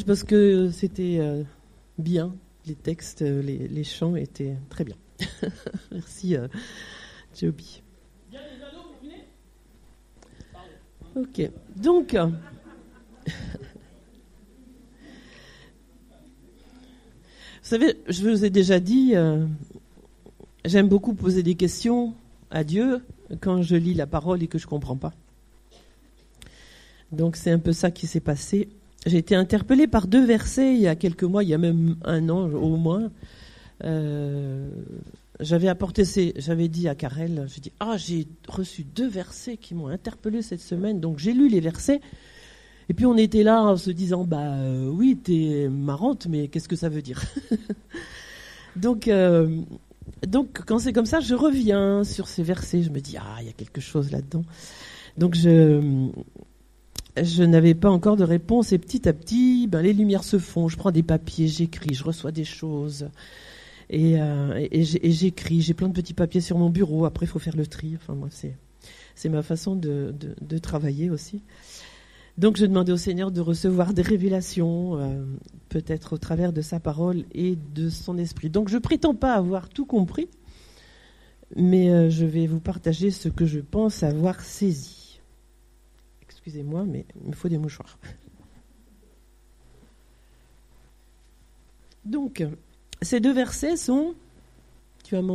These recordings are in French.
Parce que c'était bien, les textes, les chants étaient très bien. Merci, Joby. Ok, donc, vous savez, je vous ai déjà dit, j'aime beaucoup poser des questions à Dieu quand je lis la parole et que je ne comprends pas. Donc c'est un peu ça qui s'est passé. J'ai été interpellée par 2 versets il y a quelques mois, il y a même 1 an au moins. J'avais dit à Karel, j'ai reçu 2 versets qui m'ont interpellée cette semaine, donc j'ai lu les versets. Et puis on était là en se disant, oui, t'es marrante, mais qu'est-ce que ça veut dire? Donc quand c'est comme ça, je reviens sur ces versets, je me dis, il y a quelque chose là-dedans. Donc je n'avais pas encore de réponse et petit à petit, les lumières se font, je prends des papiers, j'écris, je reçois des choses et j'écris, j'ai plein de petits papiers sur mon bureau, après il faut faire le tri, enfin moi c'est ma façon de travailler aussi. Donc je demandais au Seigneur de recevoir des révélations, peut-être au travers de sa parole et de son esprit. Donc je prétends pas avoir tout compris, mais je vais vous partager ce que je pense avoir saisi. Excusez-moi, mais il me faut des mouchoirs. Donc, ces 2 versets sont... Tu as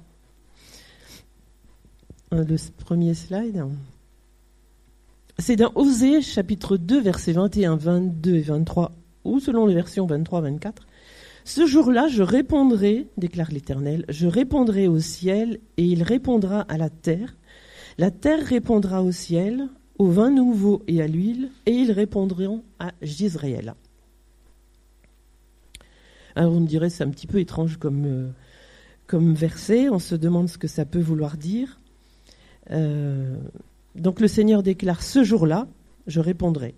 le premier slide. C'est dans Osée, chapitre 2, versets 21, 22 et 23, ou selon les versions 23-24. « Ce jour-là, je répondrai, déclare l'Éternel, je répondrai au ciel, et il répondra à la terre répondra au ciel, au vin nouveau et à l'huile, et ils répondront à Jizréel. » Alors on me dirait c'est un petit peu étrange comme verset, on se demande ce que ça peut vouloir dire. Donc le Seigneur déclare, ce jour-là, je répondrai.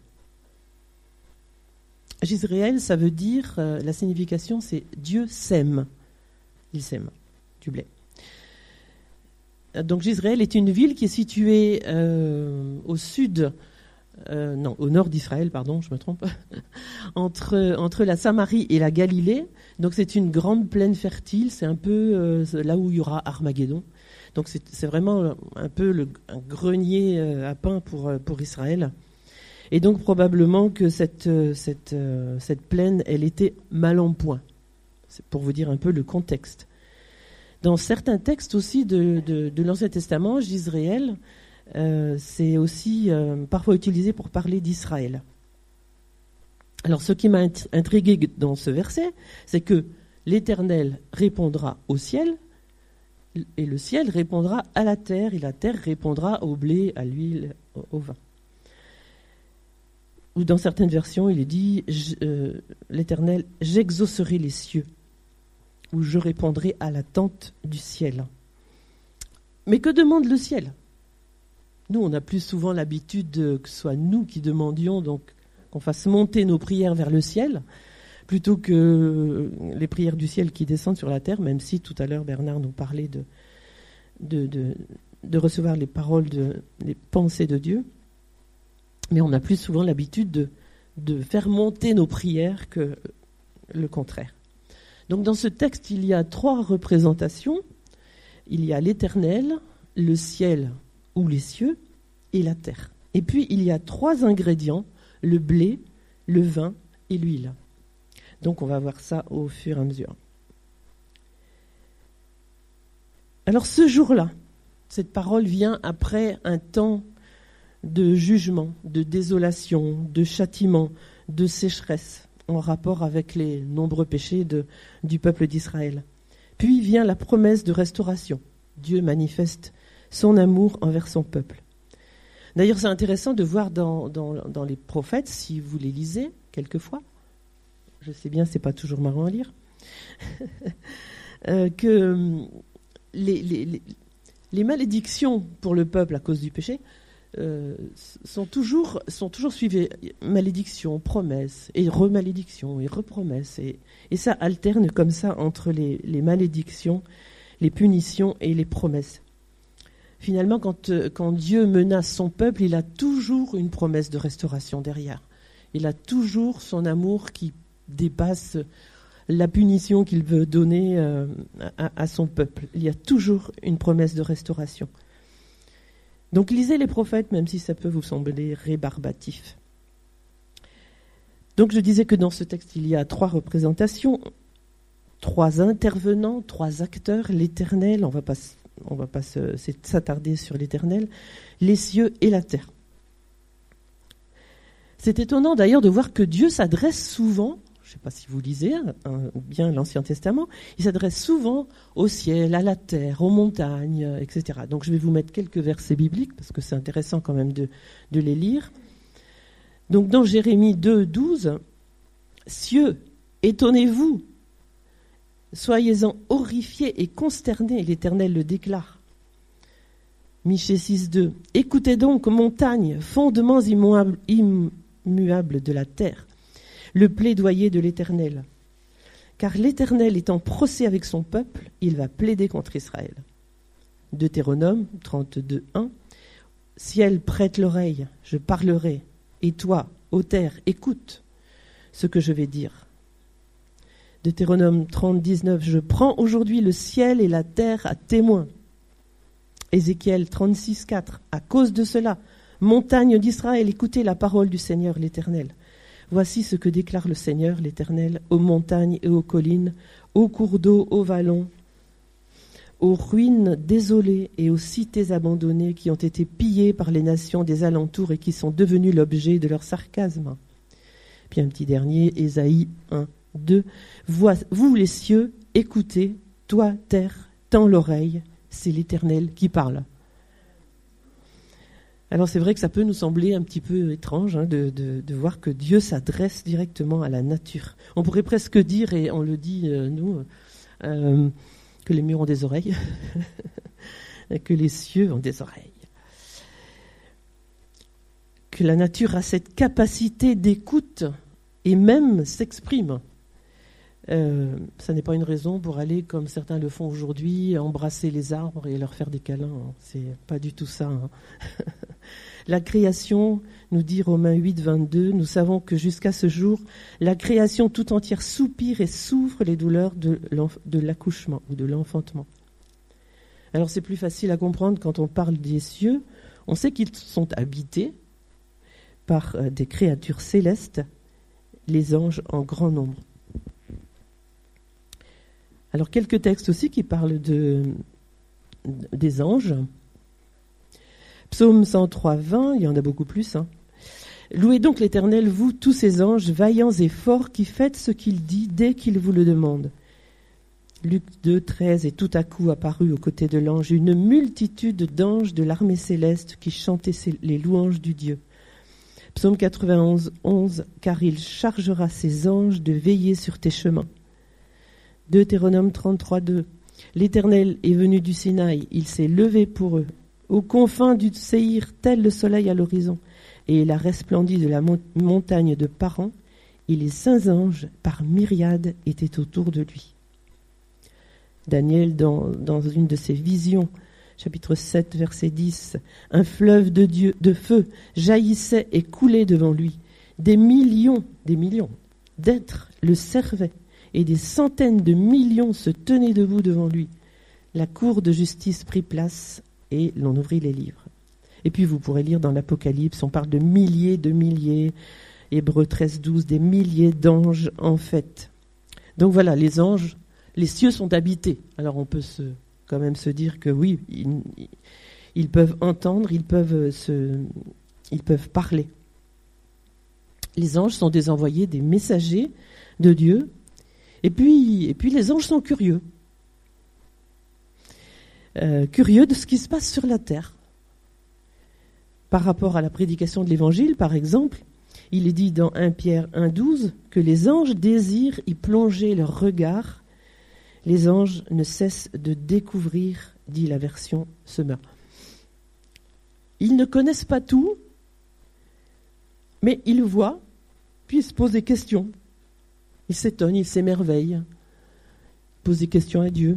Jizréel, ça veut dire, la signification c'est Dieu sème. Il sème du blé. Donc Jizréel est une ville qui est située au nord d'Israël, pardon, je me trompe, entre la Samarie et la Galilée. Donc c'est une grande plaine fertile, c'est un peu là où il y aura Armageddon. Donc c'est vraiment un peu un grenier à pain pour Israël. Et donc probablement que cette plaine, elle était mal en point. C'est pour vous dire un peu le contexte. Dans certains textes aussi de l'Ancien Testament, Jizréel, c'est aussi parfois utilisé pour parler d'Israël. Alors ce qui m'a intrigué dans ce verset, c'est que l'Éternel répondra au ciel, et le ciel répondra à la terre, et la terre répondra au blé, à l'huile, au vin. Ou dans certaines versions, il est dit, l'Éternel, j'exaucerai les cieux, ou je répondrai à l'attente du ciel. Mais que demande le ciel ? Nous, on a plus souvent l'habitude que ce soit nous qui demandions, donc qu'on fasse monter nos prières vers le ciel, plutôt que les prières du ciel qui descendent sur la terre, même si tout à l'heure Bernard nous parlait de recevoir les paroles, les pensées de Dieu. Mais on a plus souvent l'habitude de faire monter nos prières que le contraire. Donc dans ce texte, il y a 3 représentations. Il y a l'Éternel, le ciel ou les cieux et la terre. Et puis il y a 3 ingrédients, le blé, le vin et l'huile. Donc on va voir ça au fur et à mesure. Alors ce jour-là, cette parole vient après un temps de jugement, de désolation, de châtiment, de sécheresse, en rapport avec les nombreux péchés du peuple d'Israël. Puis vient la promesse de restauration. Dieu manifeste son amour envers son peuple. D'ailleurs, c'est intéressant de voir dans les prophètes, si vous les lisez quelquefois, je sais bien, c'est pas toujours marrant à lire, que les malédictions pour le peuple à cause du péché sont toujours suivies. Malédiction, promesse, et remalédiction, et repromesse. Et ça alterne comme ça entre les malédictions, les punitions et les promesses. Finalement, quand Dieu menace son peuple, il a toujours une promesse de restauration derrière. Il a toujours son amour qui dépasse la punition qu'il veut donner à son peuple. Il y a toujours une promesse de restauration. Donc lisez les prophètes, même si ça peut vous sembler rébarbatif. Donc je disais que dans ce texte, il y a 3 représentations, 3 intervenants, 3 acteurs, l'Éternel, on va pas s'attarder sur l'Éternel, les cieux et la terre. C'est étonnant d'ailleurs de voir que Dieu s'adresse souvent, je ne sais pas si vous lisez bien l'Ancien Testament, il s'adresse souvent au ciel, à la terre, aux montagnes, etc. Donc je vais vous mettre quelques versets bibliques, parce que c'est intéressant quand même de les lire. Donc dans Jérémie 2, 12, « Cieux, étonnez-vous, soyez-en horrifiés et consternés, l'Éternel le déclare. » Michée 6, 2, « Écoutez donc, montagnes, fondements immuables de la terre, le plaidoyer de l'Éternel. Car l'Éternel est en procès avec son peuple, il va plaider contre Israël. » Deutéronome 32, 1, « Ciel, prête l'oreille, je parlerai. Et toi, ô terre, écoute ce que je vais dire. » Deutéronome 30, 19, « Je prends aujourd'hui le ciel et la terre à témoin. » Ézéchiel 36, 4, « À cause de cela, montagne d'Israël, écoutez la parole du Seigneur l'Éternel. Voici ce que déclare le Seigneur l'Éternel aux montagnes et aux collines, aux cours d'eau, aux vallons, aux ruines désolées et aux cités abandonnées qui ont été pillées par les nations des alentours et qui sont devenues l'objet de leur sarcasme. » Puis un petit dernier, Ésaïe 1, 2. « Vous les cieux, écoutez, toi terre, tends l'oreille, c'est l'Éternel qui parle. » Alors c'est vrai que ça peut nous sembler un petit peu étrange de voir que Dieu s'adresse directement à la nature. On pourrait presque dire, et on le dit nous, que les murs ont des oreilles, que les cieux ont des oreilles. Que la nature a cette capacité d'écoute et même s'exprime. Ça n'est pas une raison pour aller, comme certains le font aujourd'hui, embrasser les arbres et leur faire des câlins. C'est pas du tout ça. La création, nous dit Romains 8, 22, nous savons que jusqu'à ce jour, la création tout entière soupire et souffre les douleurs de l'accouchement ou de l'enfantement. Alors c'est plus facile à comprendre quand on parle des cieux. On sait qu'ils sont habités par des créatures célestes, les anges en grand nombre. Alors quelques textes aussi qui parlent des anges. Psaume 103, 20, il y en a beaucoup plus. Louez donc l'Éternel, vous, tous ces anges, vaillants et forts, qui faites ce qu'il dit dès qu'il vous le demande. Luc 2, 13, et tout à coup apparut aux côtés de l'ange une multitude d'anges de l'armée céleste qui chantaient les louanges du Dieu. Psaume 91, 11, car il chargera ses anges de veiller sur tes chemins. Deutéronome 33, 2, l'Éternel est venu du Sinaï, il s'est levé pour eux. Aux confins du Séhir, tel le soleil à l'horizon, et il a resplendi de la montagne de Paran, et les saints anges, par myriades, étaient autour de lui. Daniel, dans une de ses visions, chapitre 7, verset 10, un fleuve de feu jaillissait et coulait devant lui. Des millions d'êtres le servaient, et des centaines de millions se tenaient debout devant lui. La cour de justice prit place, et l'on ouvrit les livres. Et puis vous pourrez lire dans l'Apocalypse, on parle de milliers, Hébreux 13, 12, des milliers d'anges en fait. Donc voilà, les anges, les cieux sont habités. Alors on peut quand même se dire que oui, ils peuvent entendre, ils peuvent parler. Les anges sont des envoyés, des messagers de Dieu. Et puis les anges sont curieux. Curieux de ce qui se passe sur la terre. Par rapport à la prédication de l'Évangile, par exemple, il est dit dans 1 Pierre 1,12 que les anges désirent y plonger leur regard. Les anges ne cessent de découvrir, dit la version Semeur. Ils ne connaissent pas tout, mais ils voient, puis ils se posent des questions. Ils s'étonnent, ils s'émerveillent, ils posent des questions à Dieu.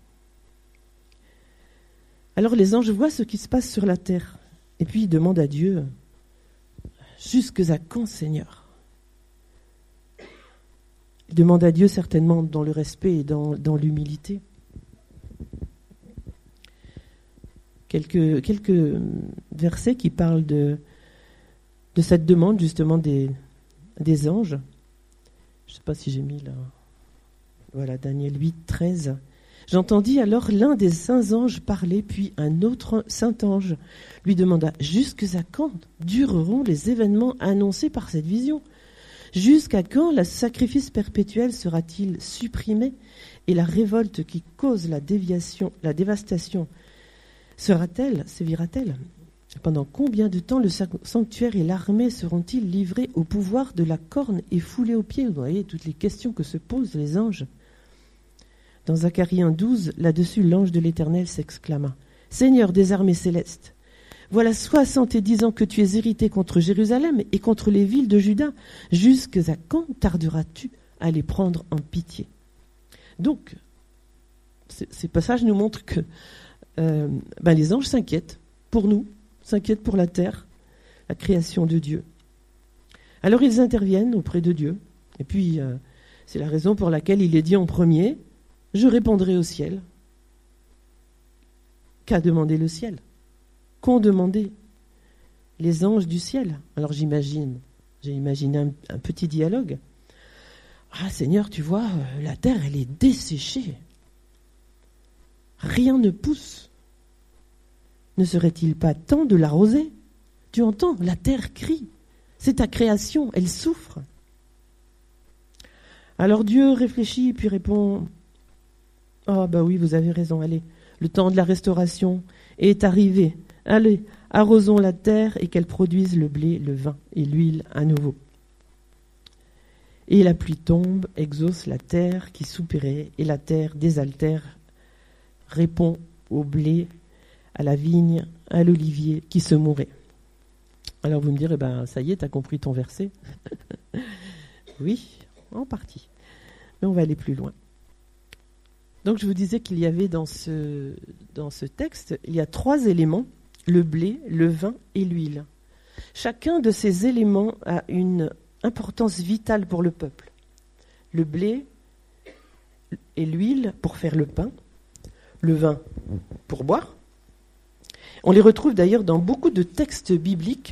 Alors les anges voient ce qui se passe sur la terre. Et puis ils demandent à Dieu, « Jusque à quand, Seigneur ? Il demande à Dieu certainement dans le respect et dans l'humilité. Quelques versets qui parlent de cette demande justement des anges. Je ne sais pas si j'ai mis là. Voilà, Daniel 8, 13. J'entendis alors l'un des saints anges parler, puis un autre saint ange lui demanda « Jusqu'à quand dureront les événements annoncés par cette vision ? Jusqu'à quand le sacrifice perpétuel sera-t-il supprimé et la révolte qui cause la dévastation sévira-t-elle ? Pendant combien de temps le sanctuaire et l'armée seront-ils livrés au pouvoir de la corne et foulés aux pieds ?» Vous voyez toutes les questions que se posent les anges. Dans Zacharie 1,12, là-dessus, l'ange de l'Éternel s'exclama « Seigneur des armées célestes, voilà 70 ans que tu es irrité contre Jérusalem et contre les villes de Juda. Jusqu'à quand tarderas-tu à les prendre en pitié ?» Donc, ces passages nous montrent que les anges s'inquiètent pour nous, s'inquiètent pour la terre, la création de Dieu. Alors ils interviennent auprès de Dieu. Et puis, c'est la raison pour laquelle il est dit en premier « Je répondrai au ciel ». Qu'a demandé le ciel ? Qu'ont demandé les anges du ciel ? Alors j'ai imaginé un petit dialogue. « Ah Seigneur, tu vois, la terre, elle est desséchée. Rien ne pousse. Ne serait-il pas temps de l'arroser ? Tu entends, la terre crie. C'est ta création, elle souffre. » Alors Dieu réfléchit puis répond « Ah oui, vous avez raison, allez, le temps de la restauration est arrivé. Allez, arrosons la terre et qu'elle produise le blé, le vin et l'huile à nouveau. » Et la pluie tombe, exauce la terre qui soupirait, et la terre désaltère, répond au blé, à la vigne, à l'olivier qui se mourait. Alors vous me direz, ça y est, t'as compris ton verset. Oui, en partie. Mais on va aller plus loin. Donc je vous disais qu'il y avait dans ce texte, il y a 3 éléments, le blé, le vin et l'huile. Chacun de ces éléments a une importance vitale pour le peuple. Le blé et l'huile pour faire le pain, le vin pour boire. On les retrouve d'ailleurs dans beaucoup de textes bibliques.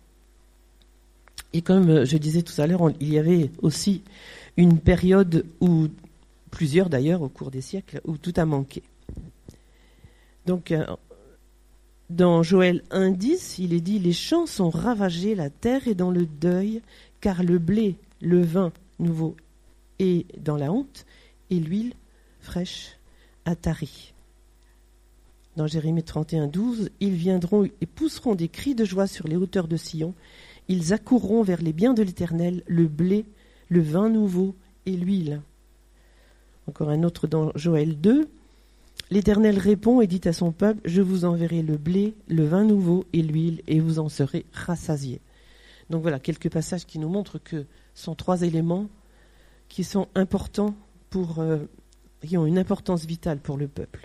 Et comme je disais tout à l'heure, il y avait aussi une période où, plusieurs d'ailleurs au cours des siècles, où tout a manqué. Donc, dans Joël 1,10, il est dit « Les champs sont ravagés, la terre est dans le deuil, car le blé, le vin nouveau est dans la honte, et l'huile fraîche a tari. » Dans Jérémie 31,12, « Ils viendront et pousseront des cris de joie sur les hauteurs de Sion. Ils accourront vers les biens de l'Éternel, le blé, le vin nouveau et l'huile. » Encore un autre dans Joël 2. « L'Éternel répond et dit à son peuple, je vous enverrai le blé, le vin nouveau et l'huile, et vous en serez rassasiés. » Donc voilà, quelques passages qui nous montrent que ce sont 3 éléments qui sont importants qui ont une importance vitale pour le peuple.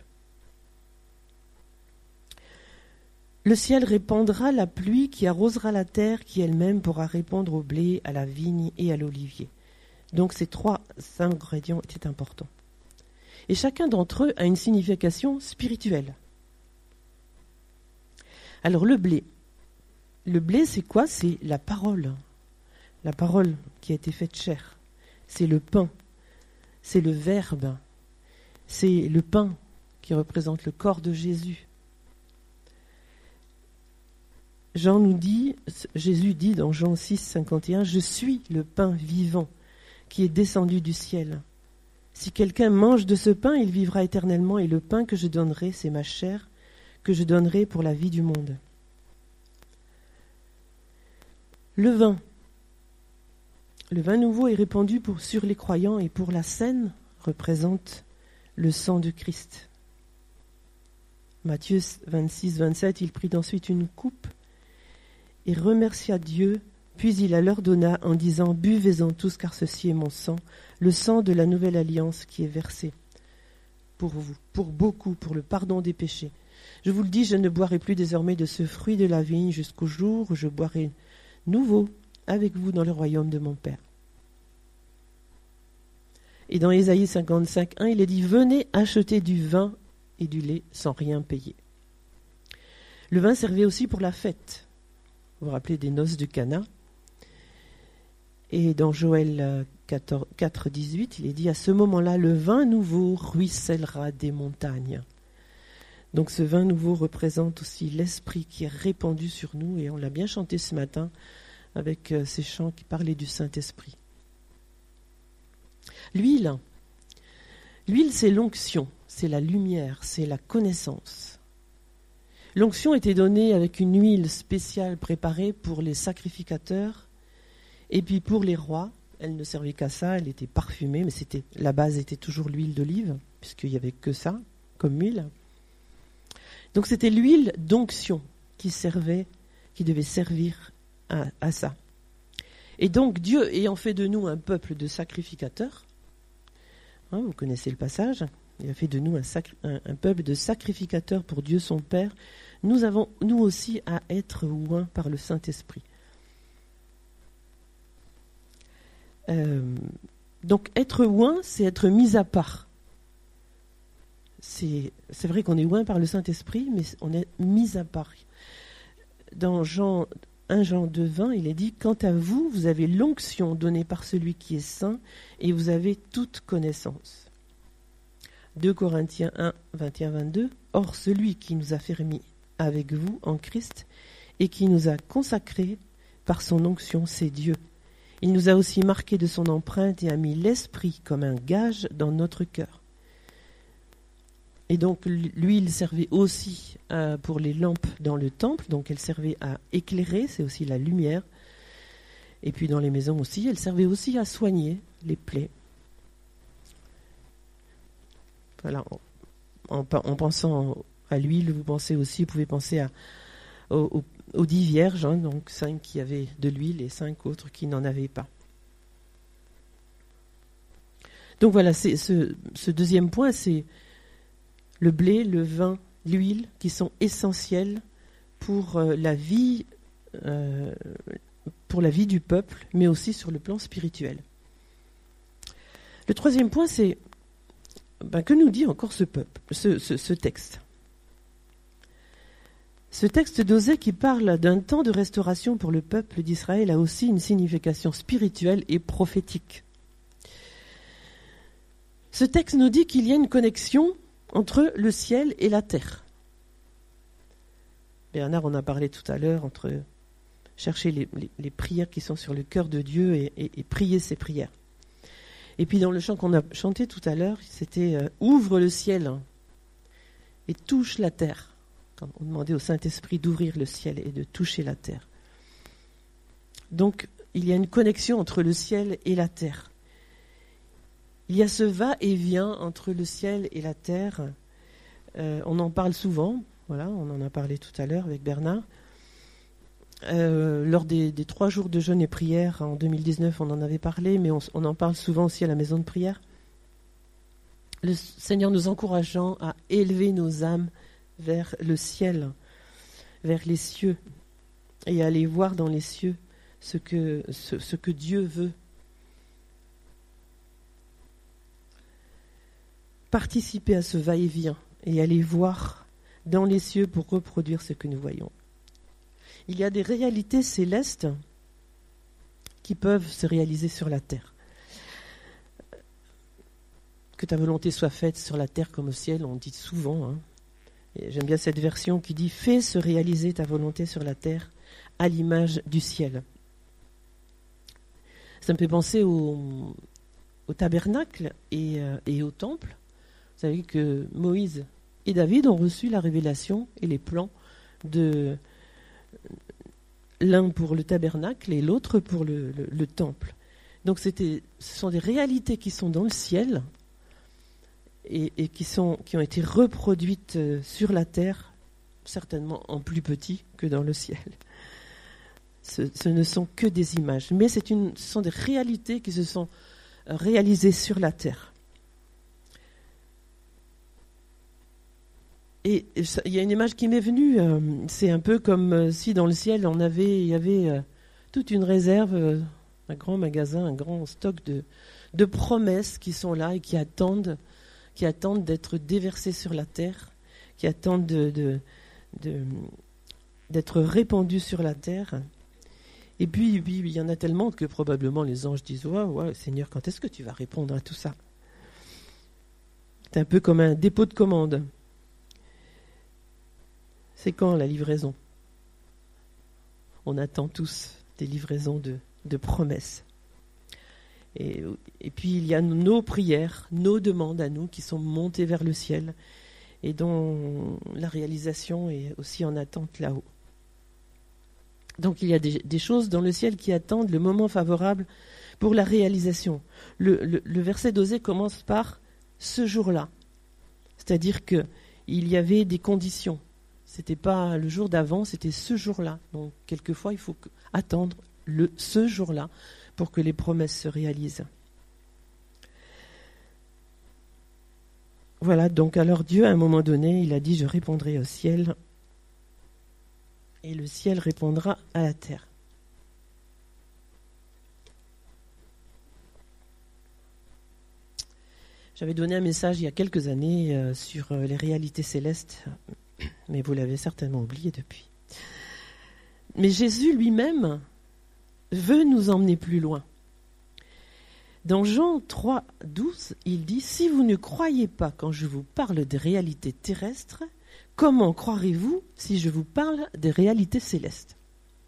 Le ciel répandra la pluie qui arrosera la terre, qui elle-même pourra répondre au blé, à la vigne et à l'olivier. Donc ces 3 ingrédients étaient importants. Et chacun d'entre eux a une signification spirituelle. Alors le blé. Le blé, c'est quoi ? C'est la parole. La parole qui a été faite chair. C'est le pain. C'est le verbe. C'est le pain qui représente le corps de Jésus. Jésus dit dans Jean 6, 51, « Je suis le pain vivant qui est descendu du ciel. Si quelqu'un mange de ce pain, il vivra éternellement, et le pain que je donnerai, c'est ma chair, que je donnerai pour la vie du monde. » Le vin. Le vin nouveau est répandu sur les croyants, et pour la scène représente le sang de Christ. Matthieu 26, 27, il prit ensuite une coupe et remercia Dieu, puis il la leur donna en disant « Buvez-en tous, car ceci est mon sang, le sang de la nouvelle alliance qui est versé pour vous, pour beaucoup, pour le pardon des péchés. Je vous le dis, je ne boirai plus désormais de ce fruit de la vigne jusqu'au jour où je boirai nouveau avec vous dans le royaume de mon Père. » Et dans Ésaïe 55:1, il est dit « Venez acheter du vin et du lait sans rien payer ». Le vin servait aussi pour la fête. Vous vous rappelez des noces de Cana. Et dans Joël 4:18, il est dit « À ce moment-là, le vin nouveau ruissellera des montagnes ». Donc ce vin nouveau représente aussi l'esprit qui est répandu sur nous, et on l'a bien chanté ce matin avec ces chants qui parlaient du Saint-Esprit. L'huile, c'est l'onction, c'est la lumière, c'est la connaissance. L'onction était donnée avec une huile spéciale préparée pour les sacrificateurs, et puis pour les rois. Elle ne servait qu'à ça, elle était parfumée, mais la base était toujours l'huile d'olive, puisqu'il n'y avait que ça comme huile. Donc c'était l'huile d'onction qui devait servir à ça. Et donc Dieu ayant fait de nous un peuple de sacrificateurs, vous connaissez le passage, il a fait de nous un peuple de sacrificateurs pour Dieu son Père, nous avons nous aussi à être oints par le Saint-Esprit. Donc être oint, c'est être mis à part. C'est vrai qu'on est oint par le Saint-Esprit, mais on est mis à part. Dans 1 Jean 2:20, il est dit « Quant à vous, vous avez l'onction donnée par celui qui est saint, et vous avez toute connaissance. » 2 Corinthiens 1:21-22 « Or, celui qui nous a fermis avec vous en Christ, et qui nous a consacrés par son onction, c'est Dieu. Il nous a aussi marqués de son empreinte et a mis l'Esprit comme un gage dans notre cœur. » Et donc l'huile servait aussi pour les lampes dans le temple, donc elle servait à éclairer, c'est aussi la lumière. Et puis dans les maisons aussi, elle servait aussi à soigner les plaies. Voilà, en pensant à l'huile, vous pouvez penser aux 10 vierges, donc 5 qui avaient de l'huile et 5 autres qui n'en avaient pas. Donc voilà, ce deuxième point, c'est le blé, le vin, l'huile, qui sont essentiels pour la vie du peuple, mais aussi sur le plan spirituel. Le troisième point, c'est que nous dit encore ce texte. Ce texte d'Osée qui parle d'un temps de restauration pour le peuple d'Israël a aussi une signification spirituelle et prophétique. Ce texte nous dit qu'il y a une connexion entre le ciel et la terre. Bernard en a parlé tout à l'heure, entre chercher les prières qui sont sur le cœur de Dieu et prier ces prières. Et puis dans le chant qu'on a chanté tout à l'heure, c'était « Ouvre le ciel et touche la terre ». Quand on demandait au Saint-Esprit d'ouvrir le ciel et de toucher la terre. Donc il y a une connexion entre le ciel et la terre. Il y a ce va-et-vient entre le ciel et la terre. On en parle souvent, voilà, on en a parlé tout à l'heure avec Bernard. Lors des 3 jours de jeûne et prière en 2019, on en avait parlé, mais on en parle souvent aussi à la maison de prière. Le Seigneur nous encourageant à élever nos âmes vers le ciel, vers les cieux, et à aller voir dans les cieux ce que Dieu veut. Participer à ce va-et-vient et aller voir dans les cieux pour reproduire ce que nous voyons. Il y a des réalités célestes qui peuvent se réaliser sur la terre. Que ta volonté soit faite sur la terre comme au ciel, on dit souvent. Et j'aime bien cette version qui dit « Fais se réaliser ta volonté sur la terre à l'image du ciel ». Ça me fait penser au tabernacle et au temple. Vous savez que Moïse et David ont reçu la révélation et les plans de l'un pour le tabernacle et l'autre pour le temple. Donc ce sont des réalités qui sont dans le ciel et qui ont été reproduites sur la terre, certainement en plus petit que dans le ciel. Ce ne sont que des images, mais ce sont des réalités qui se sont réalisées sur la terre. Et il y a une image qui m'est venue, c'est un peu comme si dans le ciel il y avait toute une réserve, un grand magasin, un grand stock de de promesses qui sont là et qui attendent d'être déversées sur la terre, qui attendent d'être répandues sur la terre. Et puis, il y en a tellement que probablement les anges disent « Ouais, Seigneur, quand est-ce que tu vas répondre à tout ça ?» C'est un peu comme un dépôt de commande. C'est quand la livraison? On attend tous des livraisons de promesses. Et puis il y a nos prières, nos demandes à nous qui sont montées vers le ciel et dont la réalisation est aussi en attente là-haut. Donc il y a des choses dans le ciel qui attendent le moment favorable pour la réalisation. Le verset d'Osée commence par « ce jour-là ». C'est-à-dire qu'il y avait des conditions. Ce n'était pas le jour d'avant, c'était ce jour-là. Donc quelquefois il faut attendre ce jour-là pour que les promesses se réalisent. Voilà, donc alors Dieu, à un moment donné, il a dit « Je répondrai au ciel » et le ciel répondra à la terre. J'avais donné un message il y a quelques années sur les réalités célestes, mais vous l'avez certainement oublié depuis. Mais Jésus lui-même veut nous emmener plus loin. Dans Jean 3, 12, il dit « Si vous ne croyez pas quand je vous parle des réalités terrestres, comment croirez-vous si je vous parle des réalités célestes ?»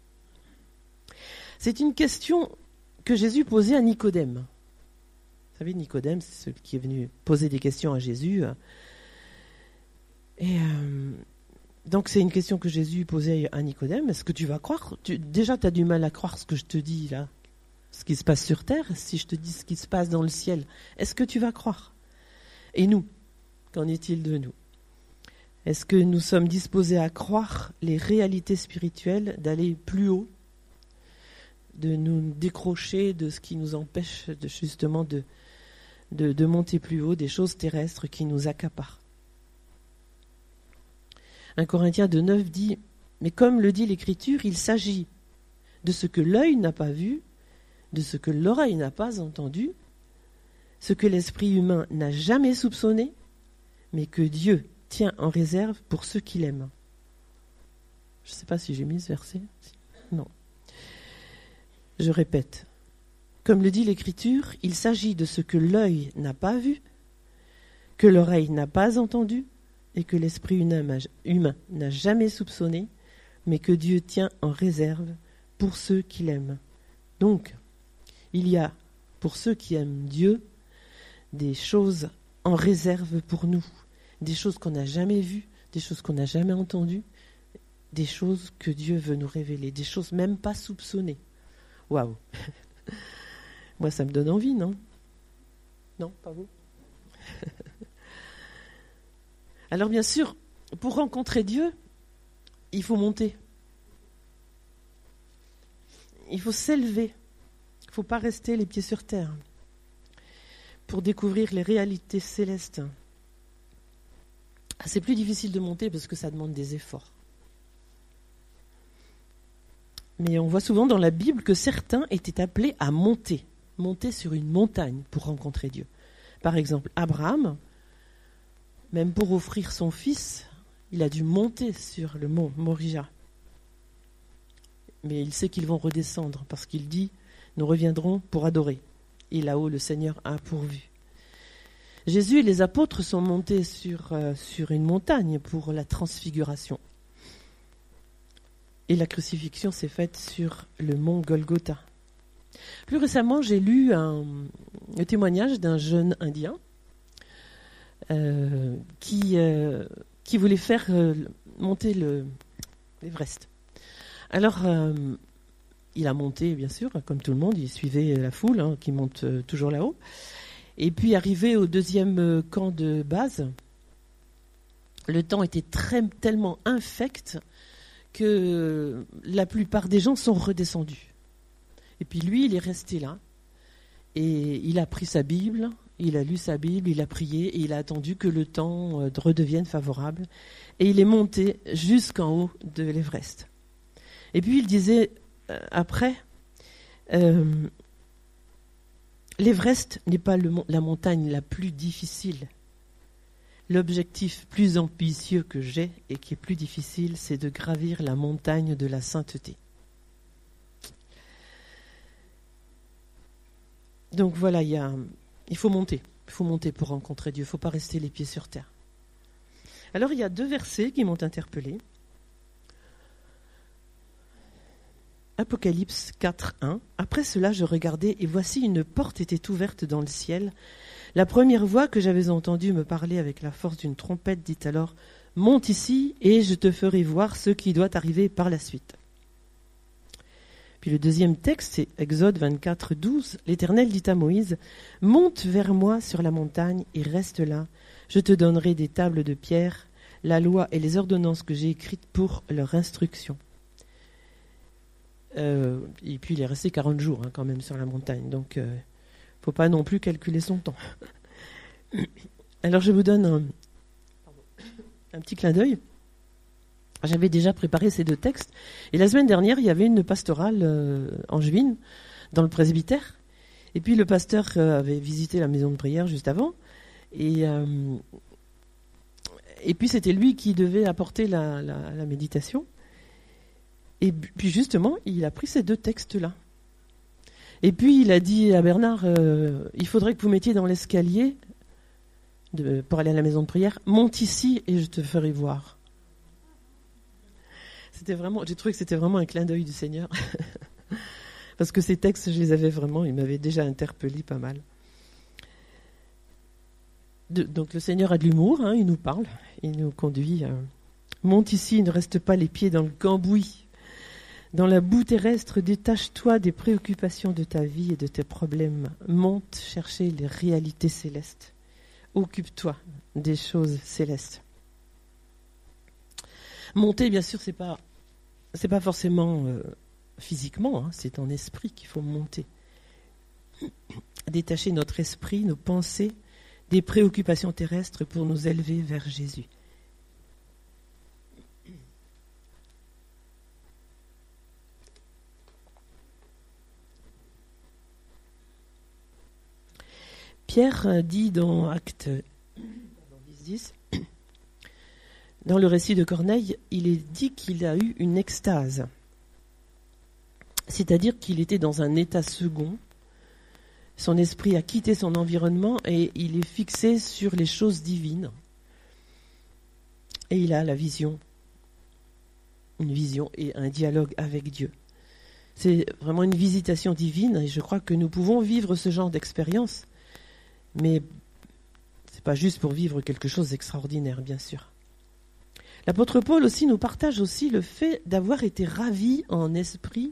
C'est une question que Jésus posait à Nicodème. Vous savez, Nicodème, c'est celui qui est venu poser des questions à Jésus. Et donc, c'est une question que Jésus posait à Nicodème. Est-ce que tu vas croire ? Déjà, tu as du mal à croire ce que je te dis là, ce qui se passe sur terre. Si je te dis ce qui se passe dans le ciel, est-ce que tu vas croire ? Et nous, qu'en est-il de nous ? Est-ce que nous sommes disposés à croire les réalités spirituelles, d'aller plus haut, de nous décrocher de ce qui nous empêche justement de monter plus haut, des choses terrestres qui nous accaparent ? 1 Corinthiens 2,9 dit « Mais comme le dit l'Écriture, il s'agit de ce que l'œil n'a pas vu, de ce que l'oreille n'a pas entendu, ce que l'esprit humain n'a jamais soupçonné, mais que Dieu tient en réserve pour ceux qui l'aiment. » Je ne sais pas si j'ai mis ce verset. Non. Je répète. Comme le dit l'Écriture, il s'agit de ce que l'œil n'a pas vu, que l'oreille n'a pas entendu, et que l'esprit humain n'a jamais soupçonné, mais que Dieu tient en réserve pour ceux qui l'aiment. Donc, il y a, pour ceux qui aiment Dieu, des choses en réserve pour nous, des choses qu'on n'a jamais vues, des choses qu'on n'a jamais entendues, des choses que Dieu veut nous révéler, des choses même pas soupçonnées. Waouh! Moi, ça me donne envie, non? Non, pas vous? Alors bien sûr, pour rencontrer Dieu, il faut monter. Il faut s'élever. Il ne faut pas rester les pieds sur terre. Pour découvrir les réalités célestes. C'est plus difficile de monter parce que ça demande des efforts. Mais on voit souvent dans la Bible que certains étaient appelés à monter sur une montagne pour rencontrer Dieu. Par exemple, Abraham, même pour offrir son fils, il a dû monter sur le mont Moria. Mais il sait qu'ils vont redescendre parce qu'il dit « Nous reviendrons pour adorer ». Et là-haut, le Seigneur a pourvu. Jésus et les apôtres sont montés sur une montagne pour la transfiguration. Et la crucifixion s'est faite sur le mont Golgotha. Plus récemment, j'ai lu le témoignage d'un jeune Indien qui voulait faire monter l'Everest. Alors, il a monté, bien sûr, comme tout le monde, il suivait la foule qui monte toujours là-haut. Et puis, arrivé au deuxième camp de base, le temps était tellement infect que la plupart des gens sont redescendus. Et puis lui, il est resté là, et il a pris sa Bible, il a lu sa Bible, il a prié, et il a attendu que le temps redevienne favorable. Et il est monté jusqu'en haut de l'Everest. Et puis il disait après, L'Everest n'est pas la montagne la plus difficile. L'objectif plus ambitieux que j'ai et qui est plus difficile, c'est de gravir la montagne de la sainteté. Donc voilà, il faut monter. Il faut monter pour rencontrer Dieu. Il ne faut pas rester les pieds sur terre. Alors il y a 2 versets qui m'ont interpellé. Apocalypse 4:1. Après cela, je regardais et voici une porte était ouverte dans le ciel. La première voix que j'avais entendue me parler avec la force d'une trompette dit alors « Monte ici et je te ferai voir ce qui doit arriver par la suite. » Puis le deuxième texte, c'est Exode 24:12. L'Éternel dit à Moïse « Monte vers moi sur la montagne et reste là. Je te donnerai des tables de pierre, la loi et les ordonnances que j'ai écrites pour leur instruction. » Et puis il est resté 40 jours quand même sur la montagne, donc il ne faut pas non plus calculer son temps. Alors je vous donne un petit clin d'œil. J'avais déjà préparé ces 2 textes, et la semaine dernière il y avait une pastorale angevine dans le presbytère, et puis le pasteur avait visité la maison de prière juste avant, et puis c'était lui qui devait apporter la méditation. Et puis justement, il a pris ces 2 textes-là. Et puis il a dit à Bernard, il faudrait que vous mettiez dans l'escalier pour aller à la maison de prière, monte ici et je te ferai voir. J'ai trouvé que c'était vraiment un clin d'œil du Seigneur. Parce que ces textes, je les avais vraiment, ils m'avaient déjà interpellé pas mal. Donc le Seigneur a de l'humour, il nous parle, il nous conduit. Monte ici, ne reste pas les pieds dans le cambouis. Dans la boue terrestre, détache-toi des préoccupations de ta vie et de tes problèmes. Monte chercher les réalités célestes. Occupe-toi des choses célestes. Monter, bien sûr, c'est pas forcément physiquement, c'est en esprit qu'il faut monter. Détacher notre esprit, nos pensées, des préoccupations terrestres pour nous élever vers Jésus. Pierre dit dans Actes 10, dans le récit de Corneille, il est dit qu'il a eu une extase. C'est-à-dire qu'il était dans un état second. Son esprit a quitté son environnement et il est fixé sur les choses divines. Et il a la vision. Une vision et un dialogue avec Dieu. C'est vraiment une visitation divine et je crois que nous pouvons vivre ce genre d'expérience. Mais ce n'est pas juste pour vivre quelque chose d'extraordinaire, bien sûr. L'apôtre Paul aussi nous partage aussi le fait d'avoir été ravi en esprit.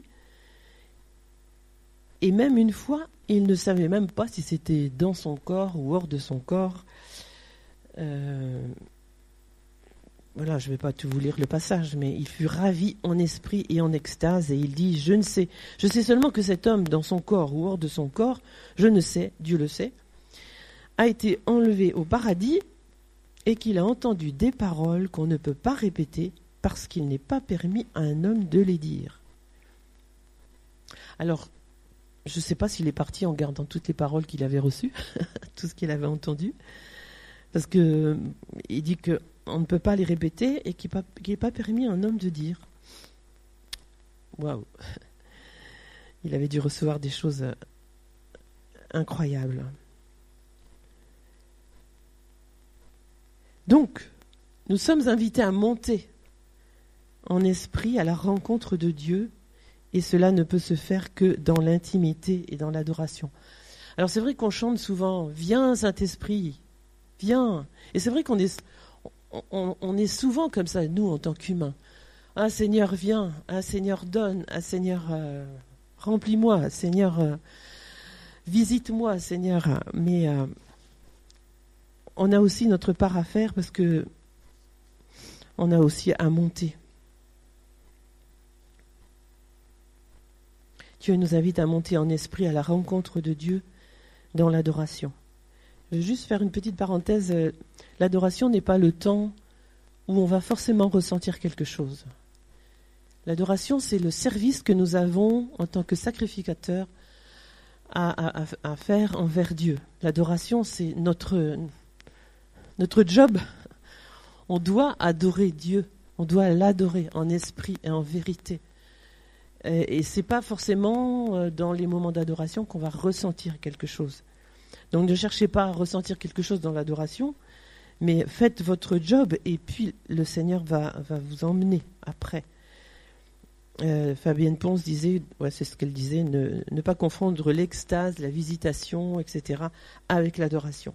Et même une fois, il ne savait même pas si c'était dans son corps ou hors de son corps. Voilà, je ne vais pas tout vous lire le passage, mais il fut ravi en esprit et en extase. Et il dit, je sais seulement que cet homme, dans son corps ou hors de son corps, je ne sais, Dieu le sait, a été enlevé au paradis et qu'il a entendu des paroles qu'on ne peut pas répéter parce qu'il n'est pas permis à un homme de les dire. Alors, je ne sais pas s'il est parti en gardant toutes les paroles qu'il avait reçues, tout ce qu'il avait entendu, parce qu'il dit qu'on ne peut pas les répéter et qu'il n'est pas permis à un homme de dire. Waouh! Il avait dû recevoir des choses incroyables. Donc, nous sommes invités à monter en esprit à la rencontre de Dieu, et cela ne peut se faire que dans l'intimité et dans l'adoration. Alors c'est vrai qu'on chante souvent « Viens Saint-Esprit, viens ». Et c'est vrai qu'on est souvent comme ça, nous, en tant qu'humains. « Ah Seigneur, viens, ah Seigneur, donne, ah Seigneur, remplis-moi, Seigneur, visite-moi, Seigneur ». Mais on a aussi notre part à faire parce que on a aussi à monter. Dieu nous invite à monter en esprit à la rencontre de Dieu dans l'adoration. Je vais juste faire une petite parenthèse. L'adoration n'est pas le temps où on va forcément ressentir quelque chose. L'adoration, c'est le service que nous avons en tant que sacrificateurs à faire envers Dieu. L'adoration, c'est notre job. On doit adorer Dieu, on doit l'adorer en esprit et en vérité. Et c'est pas forcément dans les moments d'adoration qu'on va ressentir quelque chose. Donc ne cherchez pas à ressentir quelque chose dans l'adoration, mais faites votre job et puis le Seigneur va vous emmener après. Fabienne Ponce disait, c'est ce qu'elle disait, ne pas confondre l'extase, la visitation, etc. avec l'adoration.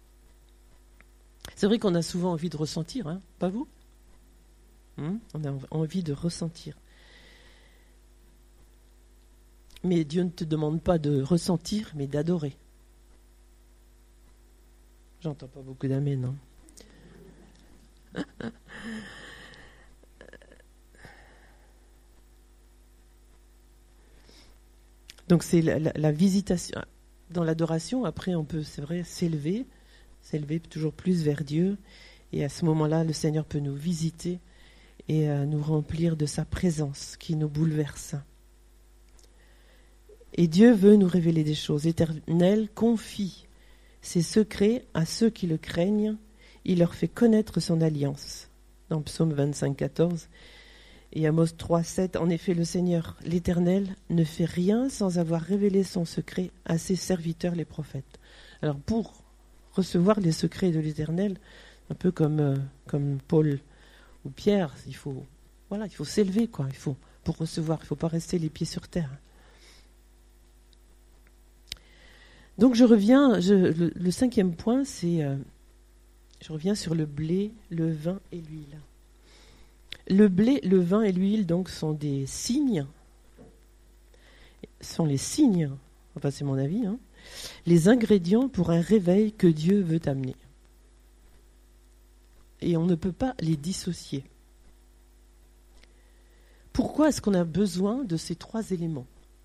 C'est vrai qu'on a souvent envie de ressentir, hein, pas vous ? On a envie de ressentir. Mais Dieu ne te demande pas de ressentir, mais d'adorer. J'entends pas beaucoup d'amen, hein. Donc c'est la visitation. Dans l'adoration, après on peut, c'est vrai, s'élever toujours plus vers Dieu. Et à ce moment-là, le Seigneur peut nous visiter et nous remplir de sa présence qui nous bouleverse. Et Dieu veut nous révéler des choses. L'Éternel confie ses secrets à ceux qui le craignent. Il leur fait connaître son alliance. Dans Psaume 25, 14. Et Amos 3, 7, en effet, le Seigneur, l'Éternel, ne fait rien sans avoir révélé son secret à ses serviteurs, les prophètes. Alors, pour recevoir les secrets de l'Éternel, un peu comme Paul ou Pierre, il faut s'élever, quoi. Pour recevoir, il ne faut pas rester les pieds sur terre. Donc, je reviens, le cinquième point, c'est, je reviens sur le blé, le vin et l'huile. Le blé, le vin et l'huile, donc, sont des signes, sont les signes, enfin c'est mon avis, hein, les ingrédients pour un réveil que Dieu veut amener. Et on ne peut pas les dissocier. Pourquoi est-ce qu'on a besoin de ces trois éléments ?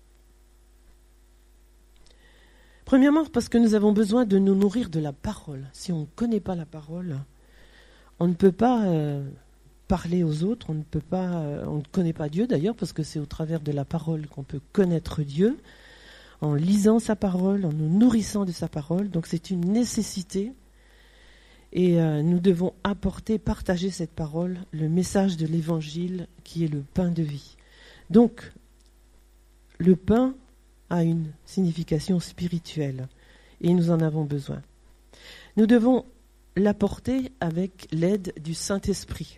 Premièrement, parce que nous avons besoin de nous nourrir de la parole. Si on ne connaît pas la parole, on ne peut pas parler aux autres, on ne connaît pas Dieu d'ailleurs, parce que c'est au travers de la parole qu'on peut connaître Dieu, en lisant sa parole, en nous nourrissant de sa parole. Donc c'est une nécessité et nous devons partager cette parole, le message de l'évangile qui est le pain de vie. Donc le pain a une signification spirituelle et nous en avons besoin. Nous devons l'apporter avec l'aide du Saint-Esprit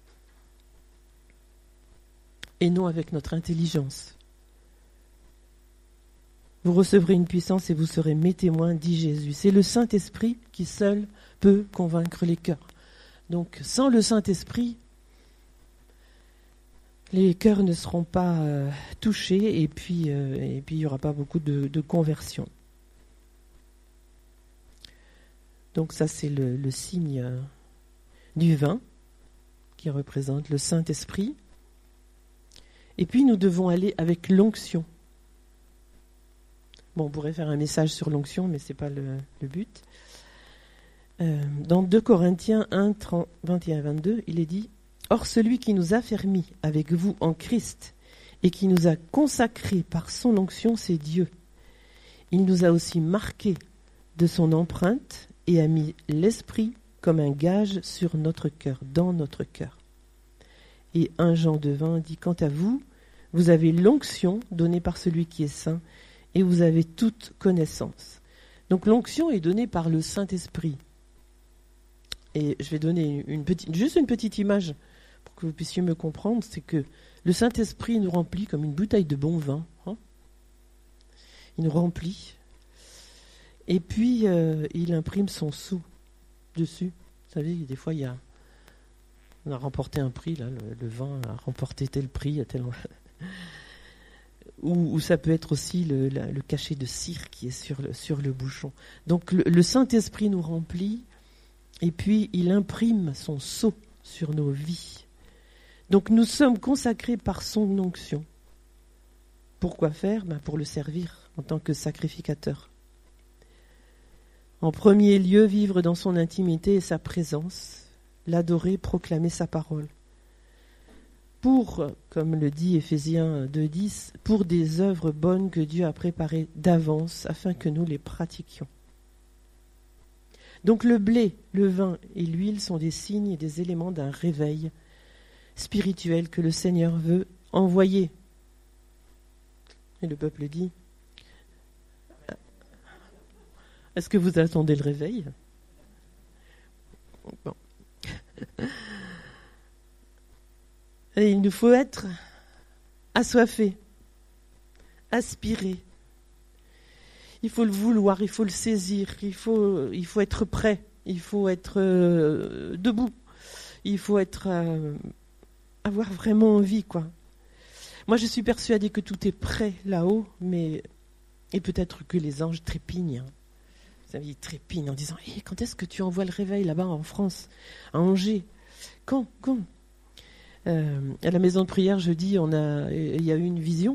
et non avec notre intelligence. Vous recevrez une puissance et vous serez mes témoins, dit Jésus. C'est le Saint-Esprit qui seul peut convaincre les cœurs. Donc sans le Saint-Esprit, les cœurs ne seront pas touchés et puis il n'y aura pas beaucoup de conversion. Donc ça c'est le signe du vin qui représente le Saint-Esprit. Et puis nous devons aller avec l'onction. Bon, on pourrait faire un message sur l'onction, mais ce n'est pas le but. Dans 2 Corinthiens 1, 21 et 22, il est dit « Or celui qui nous a fermis avec vous en Christ et qui nous a consacrés par son onction, c'est Dieu. Il nous a aussi marqués de son empreinte et a mis l'Esprit comme un gage sur notre cœur, dans notre cœur. » Et 1 Jean 2,20 dit « Quant à vous, vous avez l'onction donnée par celui qui est saint et vous avez toute connaissance. » Donc l'onction est donnée par le Saint-Esprit. Et je vais donner juste une petite image pour que vous puissiez me comprendre, c'est que le Saint-Esprit nous remplit comme une bouteille de bon vin. Hein. Il nous remplit. Et puis, il imprime son sceau dessus. Vous savez, des fois, on a remporté un prix, là, le vin a remporté tel prix, à tel... ou ça peut être aussi le cachet de cire qui est sur le bouchon. Donc le Saint-Esprit nous remplit et puis il imprime son sceau sur nos vies. Donc nous sommes consacrés par son onction. Pourquoi faire ? Pour le servir en tant que sacrificateur. En premier lieu, vivre dans son intimité et sa présence, l'adorer, proclamer sa parole. pour, comme le dit Éphésiens 2,10, pour des œuvres bonnes que Dieu a préparées d'avance afin que nous les pratiquions. Donc le blé, le vin et l'huile sont des signes et des éléments d'un réveil spirituel que le Seigneur veut envoyer. Et le peuple dit, est-ce que vous attendez le réveil ? Bon. Et il nous faut être assoiffés, aspirer. Il faut le vouloir, il faut le saisir, il faut être prêt, il faut être debout, il faut être avoir vraiment envie, quoi. Moi, je suis persuadée que tout est prêt là-haut, et peut-être que les anges trépignent. Vous savez, ils trépignent en disant quand est-ce que tu envoies le réveil là-bas en France, à Angers ? Quand à la maison de prière, jeudi, il y a eu une vision.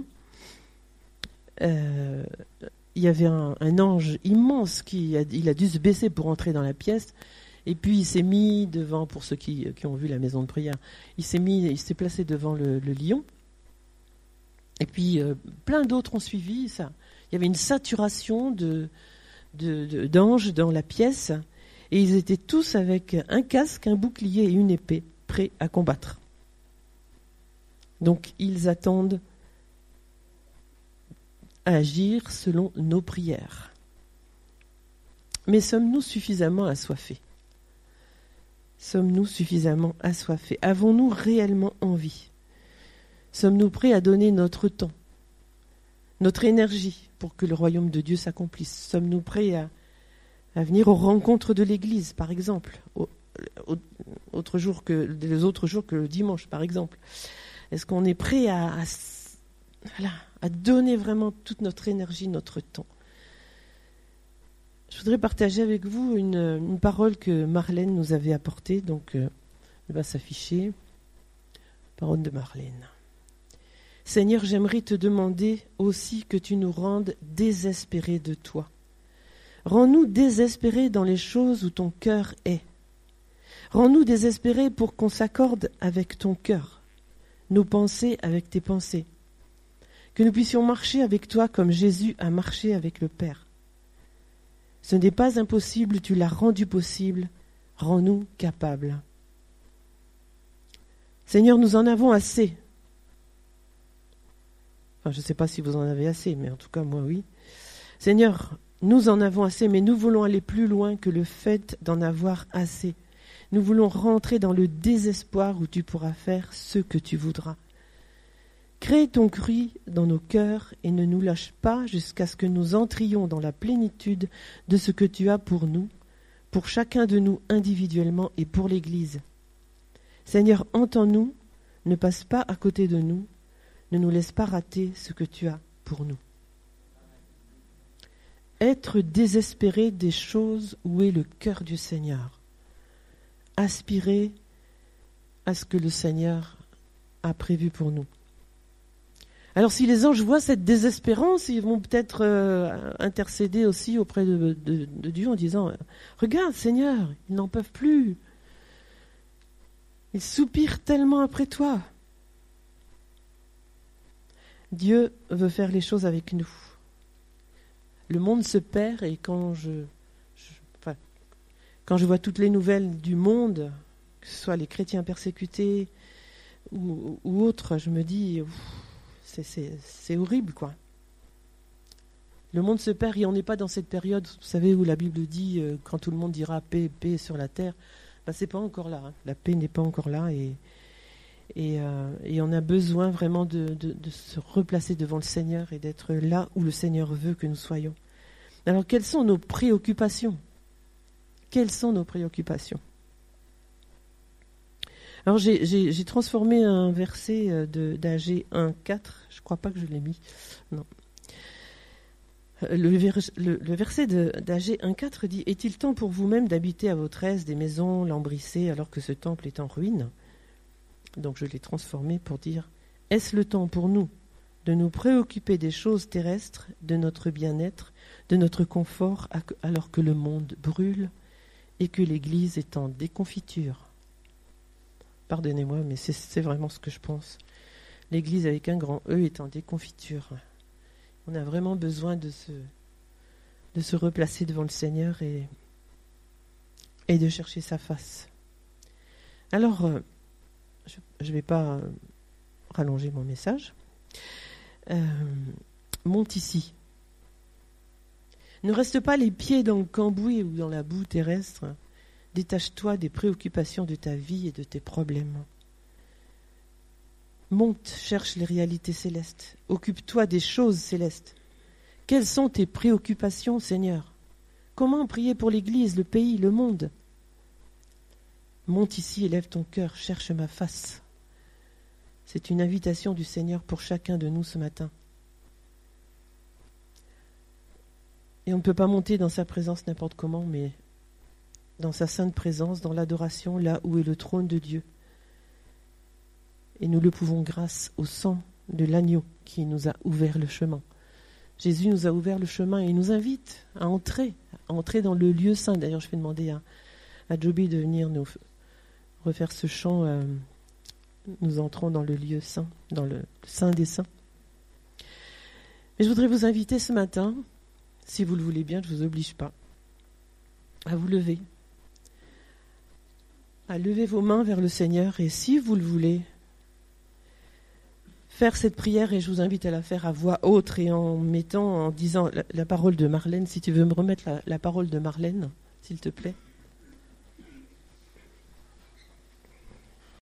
Il y avait un ange immense il a dû se baisser pour entrer dans la pièce. Et puis il s'est mis devant, pour ceux qui ont vu la maison de prière, il s'est placé devant le lion. Et puis plein d'autres ont suivi ça. Il y avait une saturation d'anges dans la pièce. Et ils étaient tous avec un casque, un bouclier et une épée, prêts à combattre. Donc ils attendent à agir selon nos prières. Mais sommes-nous suffisamment assoiffés ? Sommes-nous suffisamment assoiffés ? Avons-nous réellement envie ? Sommes-nous prêts à donner notre temps, notre énergie pour que le royaume de Dieu s'accomplisse ? Sommes-nous prêts à venir aux rencontres de l'Église, par exemple, les autres jours que le dimanche, par exemple ? Est-ce qu'on est prêt à donner vraiment toute notre énergie, notre temps ? Je voudrais partager avec vous une parole que Marlène nous avait apportée, donc elle va s'afficher. Parole de Marlène. Seigneur, j'aimerais te demander aussi que tu nous rendes désespérés de toi. Rends-nous désespérés dans les choses où ton cœur est. Rends-nous désespérés pour qu'on s'accorde avec ton cœur, nos pensées avec tes pensées. Que nous puissions marcher avec toi comme Jésus a marché avec le Père. Ce n'est pas impossible, tu l'as rendu possible. Rends-nous capables. Seigneur, nous en avons assez. Enfin, je ne sais pas si vous en avez assez, mais en tout cas, moi, oui. Seigneur, nous en avons assez, mais nous voulons aller plus loin que le fait d'en avoir assez. Nous voulons rentrer dans le désespoir où tu pourras faire ce que tu voudras. Crée ton cri dans nos cœurs et ne nous lâche pas jusqu'à ce que nous entrions dans la plénitude de ce que tu as pour nous, pour chacun de nous individuellement et pour l'Église. Seigneur, entends-nous, ne passe pas à côté de nous, ne nous laisse pas rater ce que tu as pour nous. Être désespéré des choses où est le cœur du Seigneur. Aspirer à ce que le Seigneur a prévu pour nous. Alors si les anges voient cette désespérance, ils vont peut-être intercéder aussi auprès de Dieu en disant « Regarde Seigneur, ils n'en peuvent plus. Ils soupirent tellement après toi. » Dieu veut faire les choses avec nous. Le monde se perd et quand je vois toutes les nouvelles du monde, que ce soit les chrétiens persécutés ou autres, je me dis... C'est horrible, quoi. Le monde se perd et on n'est pas dans cette période, vous savez, où la Bible dit quand tout le monde dira paix, paix sur la terre. Ben, c'est pas encore là. Hein. La paix n'est pas encore là et on a besoin vraiment de se replacer devant le Seigneur et d'être là où le Seigneur veut que nous soyons. Alors, quelles sont nos préoccupations ? Quelles sont nos préoccupations ? Alors j'ai transformé un verset d'Agé 1,4, je ne crois pas que je l'ai mis, non. Le verset d'Agé 1,4 dit « Est-il temps pour vous-même d'habiter à votre aise des maisons lambrissées alors que ce temple est en ruine ?» Donc je l'ai transformé pour dire « Est-ce le temps pour nous de nous préoccuper des choses terrestres, de notre bien-être, de notre confort alors que le monde brûle et que l'Église est en déconfiture ?» Pardonnez-moi, mais c'est vraiment ce que je pense. L'Église avec un grand E est en déconfiture. On a vraiment besoin de se replacer devant le Seigneur et de chercher sa face. Alors, je ne vais pas rallonger mon message. Monte ici. Ne reste pas les pieds dans le cambouis ou dans la boue terrestre. Détache-toi des préoccupations de ta vie et de tes problèmes. Monte, cherche les réalités célestes. Occupe-toi des choses célestes. Quelles sont tes préoccupations, Seigneur? Comment prier pour l'Église, le pays, le monde? Monte ici, élève ton cœur, cherche ma face. C'est une invitation du Seigneur pour chacun de nous ce matin. Et on ne peut pas monter dans sa présence n'importe comment, mais dans sa sainte présence, dans l'adoration, là où est le trône de Dieu. Et nous le pouvons grâce au sang de l'agneau qui nous a ouvert le chemin. Jésus nous a ouvert le chemin et il nous invite à entrer dans le lieu saint. D'ailleurs, je vais demander à Joby de venir nous refaire ce chant. Nous entrons dans le lieu saint, dans le saint des saints. Mais je voudrais vous inviter ce matin, si vous le voulez bien, je ne vous oblige pas, à vous lever, à lever vos mains vers le Seigneur et si vous le voulez, faire cette prière, et je vous invite à la faire à voix haute et en disant la parole de Marlène, si tu veux me remettre la parole de Marlène, s'il te plaît.